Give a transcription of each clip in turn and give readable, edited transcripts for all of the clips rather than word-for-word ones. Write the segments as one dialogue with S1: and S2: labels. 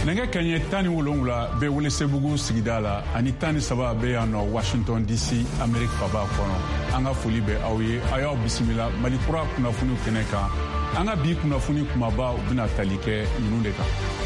S1: nɛgɛ kaɲɛ 17 bɛ Welesebugu sigida la ani 13 bɛ yan nɔ Washington DC Amérique faba kɔnɔ. An ka foli bɛ aw ye. A y'aw bisimila Mali kura kunnafoni kɛnɛ kan. An ka bi kunnafoni kumaba u bɛna tali kɛ ninnu de kan.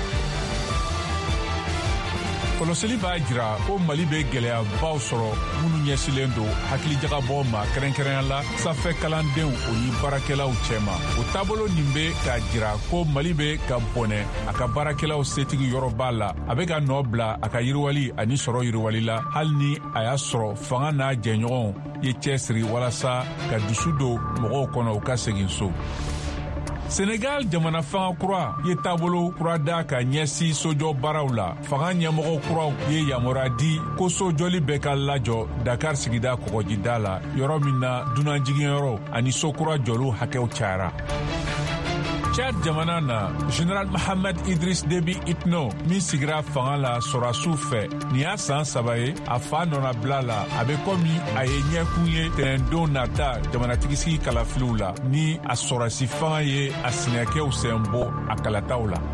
S1: Kɔlɔsili b'a jira ko Mali bɛ gɛlɛyabaw sɔrɔ minnu ɲɛsilen don hakilijagabɔ ma kɛrɛnkɛrɛnya la sanfɛ kalandenw o ni baarakɛlaw cɛma. O taabolo nin bɛ k'a jira ko Mali bɛ ka bɔnɛ a ka baarakɛlaw setigi yɔrɔba la. A bɛ ka nɔ bila a ka yiriwali ani sɔrɔ yiriwali la hali ni a y'a sɔrɔ fanga n'a jɛɲɔgɔnw ye cɛsiri walasa ka dusu don mɔgɔw kɔnɔ u ka segin so. Senegal jamana fanga kura ye taabolo kura da ka ɲɛsi sojɔ baaraw la. Fanga ɲɛmɔgɔ kuraw ye yamaruya di ko sojɔli bɛ ka lajɔ Dakar sigida kɔgɔjida la yɔrɔ min na dunanjiginyɔrɔ ani so kura jɔliw hakɛw cayara. Chad jamana na General Mohamed Idriss Déby Itno min sigira fanga la sɔrɔsiw fɛ nin y'a san 3 ye a fa nɔna bila la a bɛ komi a ye ɲɛkun ye tɛnɛndon nata jamanatigisi kalafiliw la ni a sɔrɔsi fanga ye a sinɛkɛw sen bɔ a kalataw la.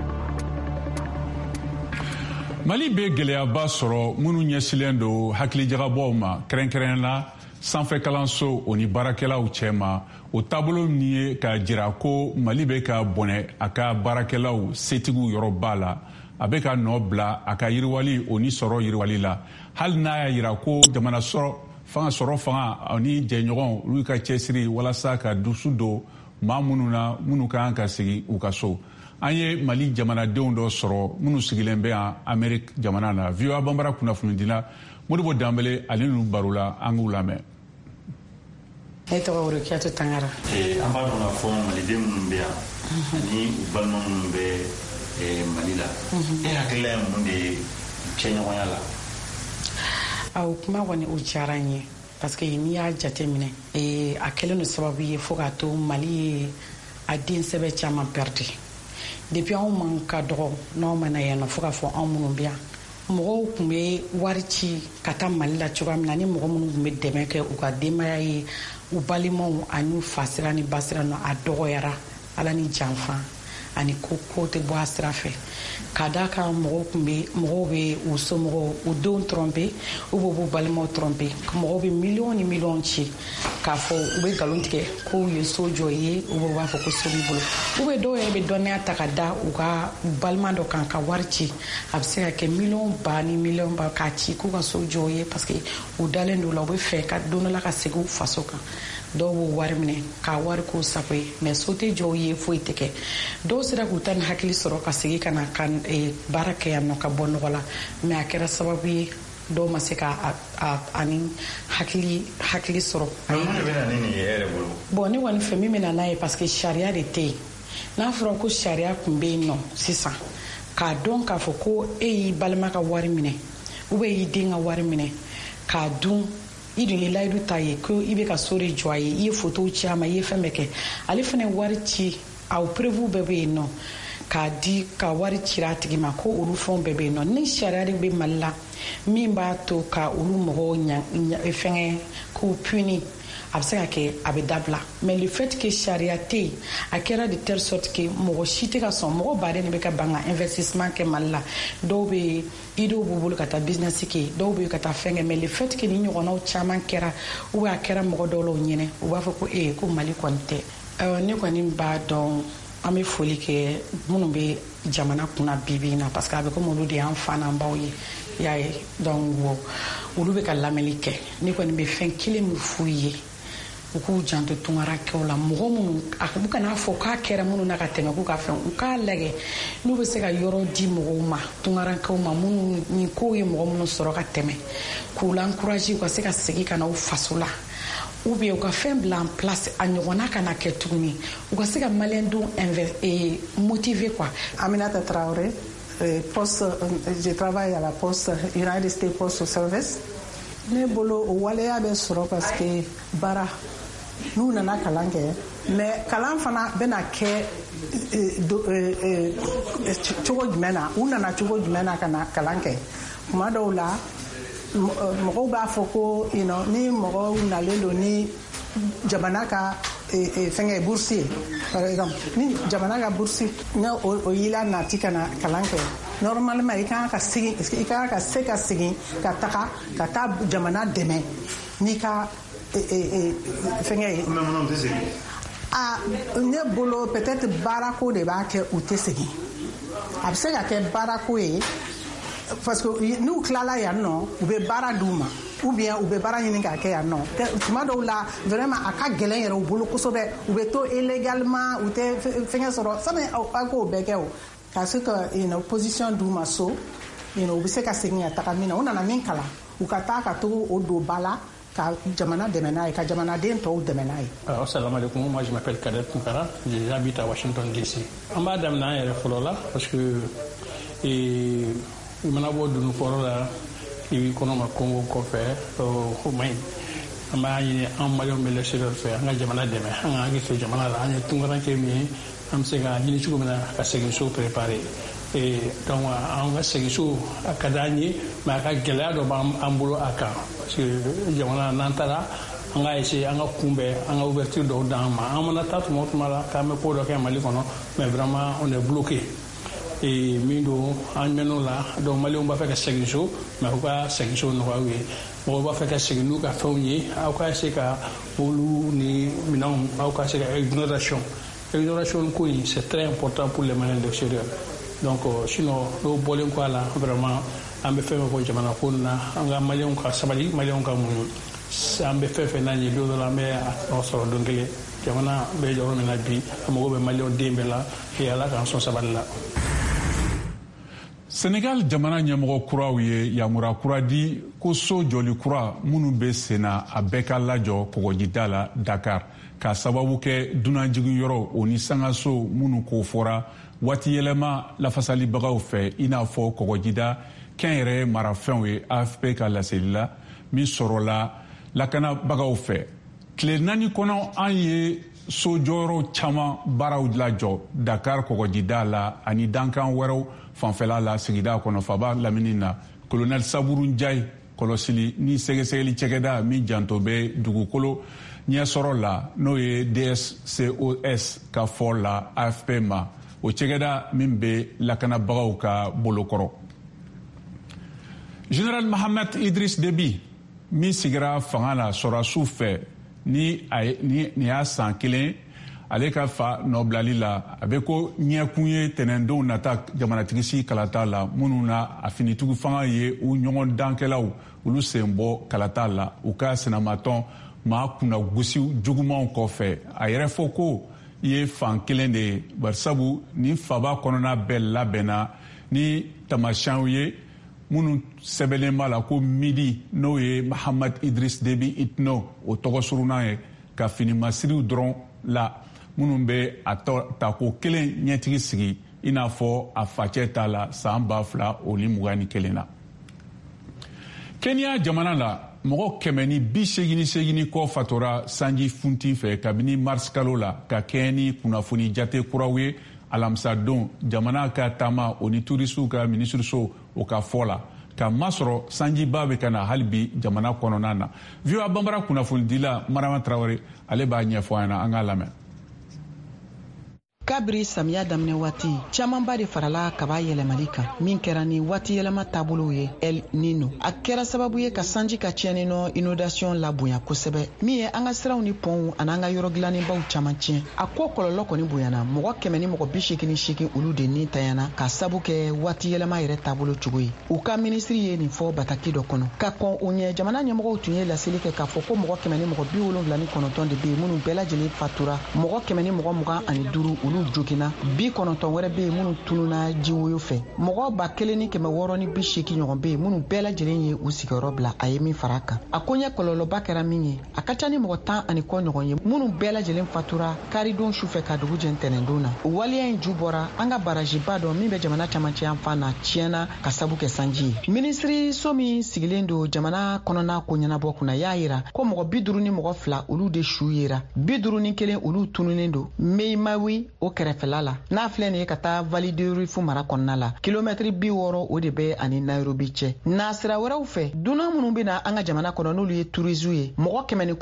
S1: Mali bɛ gɛlɛyaba sɔrɔ minnu ɲɛsilen don hakilijagabɔw ma kɛrɛnkɛrɛn la sanfɛ kalanso o ni baarakɛlaw cɛma. O taabolo min ye k'a jira ko Mali bɛ ka bɔnɛ a ka baarakɛlaw setigiw yɔrɔba la. A bɛ ka nɔ bila a ka yiriwali o ni sɔrɔ yiriwali la. Hali n'a y'a jira ko jamana sɔrɔ fanga ani jɛɲɔgɔn olu ka cɛsiri walasa ka dusu don maa minnu na minnu ka kan ka sigi u ka so. An ye Mali jamanadenw dɔ sɔrɔ minnu sigilen bɛ yan Amérique jamana na. VOA Banbara kunnafonidila Modibo Dambele ale n'u baro la an k'u lamɛn.
S2: Ne tɔgɔ Worokiyatu Tangara.
S3: An b'a dɔn k'a fɔ maliden minnu bɛ yan ani u balima minnu bɛ Mali la. E hakilila ye mun de ye cɛɲɔgɔnya la?
S2: O kuma kɔni o diyara n ye parce que n'i y'a jateminɛ a kɛlen don sababu ye fo k'a to Mali ye a den sɛbɛ caman perdre. Depuis anw man ka dɔgɔ n'anw mana yan nɔ fo k'a fɔ anw minnu bɛ yan mɔgɔw tun bɛ wari ci ka taa Mali la cogoya min na ni mɔgɔ minnu tun bɛ dɛmɛ kɛ u ka denbaya ye u balimaw ani fasira ni basira nɔ a dɔgɔyara Ala ni janfa ani ko tɛ bɔ a sira fɛ ka d'a kan mɔgɔw bɛ u somɔgɔw u denw tromper u b'u balimaw tromper mɔgɔw bɛ miliyɔn ni miliyɔn ci k'a fɔ u bɛ nkalon tigɛ k'u ye so jɔ ye u b'a fɔ ko so b'i bolo u bɛ dɔw yɛrɛ bɛ dɔnniya ta ka da u ka balima dɔ kan ka wari ci a bɛ se ka kɛ miliyɔn ba ni miliyɔn ba k'a ci k'u ka so jɔ ye parce que u dalen don la u bɛ fɛ ka don dɔ la ka segin u faso kan. Dɔw b'u wari minɛ k'a wari k'u sago ye mais so tɛ jɔ ye foyi tɛ kɛ dɔw sera k'u ta ni hakili sɔrɔ ka segin ka na ka baara kɛ yan nɔ ka bɔ nɔgɔ la mais a kɛra sababu ye dɔw ma se ka ani hakili sɔrɔ. Bon ne kɔni fɛ min bɛ na n'a ye parce que sariya de tɛ yen n'a fɔra ko sariya tun bɛ yen nɔ sisan k'a dɔn k'a fɔ ko e y'i balima ka wari minɛ ou bien y'i den ka wari minɛ k'a dun i dun ye layidu ta ye ko i bɛ ka so de jɔ a ye i ye photo ci a ma i ye fɛn bɛɛ kɛ ale fana wari ci a preuve bɛɛ bɛ yen nɔ k'a di ka wari ci a tigi ma ko olu fɛnw bɛɛ bɛ yen nɔ ni sariya de bɛ Mali la min b'a to ka olu mɔgɔw fɛngɛ k'u puni a bɛ se ka kɛ a bɛ dabila mais le fait que sariya tɛ yen a kɛra de telle sorte que mɔgɔ si tɛ ka sɔn mɔgɔ baden de bɛ ka ban ka investissement kɛ Mali la dɔw bɛ idéw b'u bolo ka taa business kɛ dɔw bɛ ka taa fɛn kɛ mais le fait que ni ɲɔgɔnnaw caman kɛra ou bien a kɛra mɔgɔ dɔw la u ɲɛna u b'a fɔ ko ko Mali kɔni tɛ ne kɔni b'a dɔn an bɛ foli kɛ minnu bɛ jamana kunna bi na parce que a bɛ komi olu de y'an fa n'an baw ye y'a ye donc olu bɛ ka lamɛnni kɛ ne kɔni bɛ fɛn kelen min f'u ye u k'u janto tungarakɛw la mɔgɔ minnu u kana fɔ k'a kɛra minnu na ka tɛmɛ k'u ka fɛn u k'a lajɛ n'u bɛ se ka yɔrɔ di mɔgɔw ma tungarakɛw ma minnu ni kow ye mɔgɔ minnu sɔrɔ ka tɛmɛ k'u la encourager u ka se ka segin ka na u faso la ou bien u ka fɛn bila en place a ɲɔgɔnna kana kɛ tuguni u ka se ka maliyɛndenw motiver quoi.
S4: Aminata Traoré, je travaille à la poste United States Postal Service. Ne bolo o waleya bɛ sɔrɔ parce que baara n'u nana kalan kɛ mais kalan fana bɛna kɛ cogo jumɛn na u nana cogo jumɛn na ka na kalan kɛ kuma dɔw la mɔgɔw b'a fɔ ko ni mɔgɔw nalen don ni jamana ka fɛngɛ bourse par exemple ni jamana ka bourse n'a o yila nati ka na kalan kɛ normalement i kan ka se ka segin ka taga ka taa jamana dɛmɛ n'i ka fɛngɛ ye ne bolo peut-être baarako de b'a kɛ u tɛ segin a bɛ se ka kɛ baarako ye parce que n'u tilala yan nɔ u bɛ baara d'u ma ou bien u bɛ baara ɲini k'a kɛ yan nɔ tuma dɔw la vraiment a ka gɛlɛn yɛrɛ u bolo kosɛbɛ u bɛ to illégalement u tɛ fɛngɛ sɔrɔ sani aw k'o bɛɛ kɛ o ka se ka position d'u ma so u bɛ se ka segin ka taga min na u nana min kalan u ka taa ka to o don ba la ka jamana dɛmɛ n'a ye ka jamanaden tɔw dɛmɛ n'a ye.
S5: Assalamu alaikum, moi je m'appelle Kader Tunkara, j'habite à Washington DC. An b'a daminɛ an yɛrɛ fɔlɔ la parce que i mana bɔ dunu kɔrɔ la i b'i kɔnɔ ma Congo kɔfɛ o man ɲi. An b'a ɲini an maliyɛnw bɛ l'extérieur fɛ an ka jamana dɛmɛ an ka hakili to jamana la an ye Tunkara kɛ min ye an bɛ se ka ɲini cogo min na ka segin so préparer. Donc an ka segin so a ka d'an ye mais a ka gɛlɛya dɔ b'an bolo a kan parce que jamana n'an taara an ka essayer an ka kunbɛn an ka ouverture dɔw d'an ma an mana taa tuma o tuma la k'an bɛ ko dɔ kɛ Mali kɔnɔ mais vraiment on est bloqué min don an mɛn'o la donc maliyɛnw b'a fɛ ka segin so mais u ka segin so nɔgɔya u ye mɔgɔw b'a fɛ ka segin n'u ka fɛnw ye aw ka essayer ka olu ni minɛnw aw ka se ka exonération ko in c'est très important pour les Maliens de l'extérieur. Donc sinon n'o bɔlen kɔ a la vraiment an bɛ fɛn fɛn fɔ jamana ko na an ka maliyɛnw ka sabali maliyɛnw ka muɲu an bɛ fɛn fɛn n'a ye don dɔ la an bɛ a sɔrɔ don kelen jamana bɛ yɔrɔ min na bi a mago bɛ maliyɛnw den bɛɛ la et ala k'an sɔn sabali la.
S1: Senegal jamana ɲɛmɔgɔ kuraw ye yamura kura di ko so jɔli kura minnu bɛ sen na a bɛɛ ka lajɔ kɔgɔjida la Dakar ka sababu kɛ dunanjigin yɔrɔ o ni sangaso minnu ko fɔra waati yɛlɛma lafasalibagaw fɛ i n'a fɔ kɔgɔjida kɛnyɛrɛ marafɛnw ye AFP ka laseli la min sɔrɔla lakanabagaw fɛ tile 4 kɔnɔ an ye sojɔyɔrɔ caman baaraw lajɔ Dakar kɔgɔjida la ani dankan wɛrɛw fanfɛla la sigida kɔnɔ Faba lamini na colonel Saburu Njayi kɔlɔsili ni sɛgɛsɛgɛli cɛkɛda min janto bɛ dugukolo ɲɛsɔrɔ la n'o ye DSCOS ka fɔ la AFP ma o cɛkɛda min bɛ lakanabagaw ka bolokɔrɔ. Général Mahamat Idriss Déby min sigira fanga la sɔrɔdasiw fɛ ni y'a san 1 ale ka fa nɔbilali la a bɛ ko ɲɛkun ye tɛnɛndenw nata jamanatigisi kalata la minnu na a finitigiw fanga ye u ɲɔgɔn dankɛlaw olu sen bɔ kalata la u ka senamatɔn maa kunnagosi jugumanw kɔfɛ a yɛrɛ fɔ ko ye fan 1 de ye barisabu ni faba kɔnɔna bɛɛ labɛnna ni tamasiyɛnw ye minnu sɛbɛnlen b'a la ko midi n'o ye Mahamat Idriss Déby Itno o tɔgɔ surunan ye ka finimasiriw dɔrɔn la minnu bɛ a ta ko 1 ɲɛtigi sigi i n'a fɔ a facɛ t'a la san 2021 na. Kenya jamana la mɔgɔ 188 kɔ fatora sanji funti fɛ kabini mars kalo la ka kɛɲɛ ni kunnafoni jate kuraw ye alamisa don jamana ka taama o ni turisiw ka minisiriso o ka fɔ la ka masɔrɔ sanjiba bɛ ka na hali bi jamana kɔnɔna na. VOA Bambara kunnafonidila Marama Traore ale b'a ɲɛfɔ an na an k'a lamɛn.
S6: Kabiri samiya daminɛ waati camanba de farala kaba yɛlɛmali kan min kɛra ni waati yɛlɛma taabolo ye El Nino a kɛra sababu ye ka sanji ka tiɲɛni nɔ inondation labonya kosɛbɛ min ye an ka siraw ni pɔnw ani an ka yɔrɔ dilanenbaw caman tiɲɛ a ko kɔlɔlɔ kɔni bonyana mɔgɔ 188 olu de ni tayana ka sabu kɛ waati yɛlɛma yɛrɛ taabolo cogo ye u ka minisiri ye nin fɔ bataki dɔ kɔnɔ ka kɔn o ɲɛ jamana ɲɛmɔgɔw tun ye laseli kɛ k'a fɔ ko mɔgɔ 179 de bɛ yen minnu bɛɛ lajɛlen fatura mɔgɔ 125 olu jogina 90 wɛrɛ bɛ yen minnu tununa jiwoyo fɛ mɔgɔ 1680 ɲɔgɔn bɛ yen minnu bɛɛ lajɛlen ye u sigiyɔrɔ bila a ye min fara a kan a ko ɲɛ kɔlɔlɔba kɛra min ye a ka ca ni mɔgɔ 10 kɔ ɲɔgɔn ye minnu bɛɛ lajɛlen fatura karidon sufɛ ka dugu jɛ ntɛnɛndon na o waleya in ju bɔra an ka barajiba dɔ min bɛ jamana camancɛ yan fan na tiɲɛna ka sabu kɛ sanji ye minisiri so min sigilen don jamana kɔnɔna ko ɲɛnabɔ kunna y'a yira ko mɔgɔ 52 olu de su yera 51 olu tununen don Meimawi o kɛrɛfɛla la n'a filɛ nin ye ka taa Validerifu mara kɔnɔna la kilomɛtiri 60 o de bɛ ani Nairobi cɛ n'a sira wɛrɛw fɛ dunan minnu bɛ na an ka jamana kɔnɔ n'olu ye touristes ye mɔgɔ 100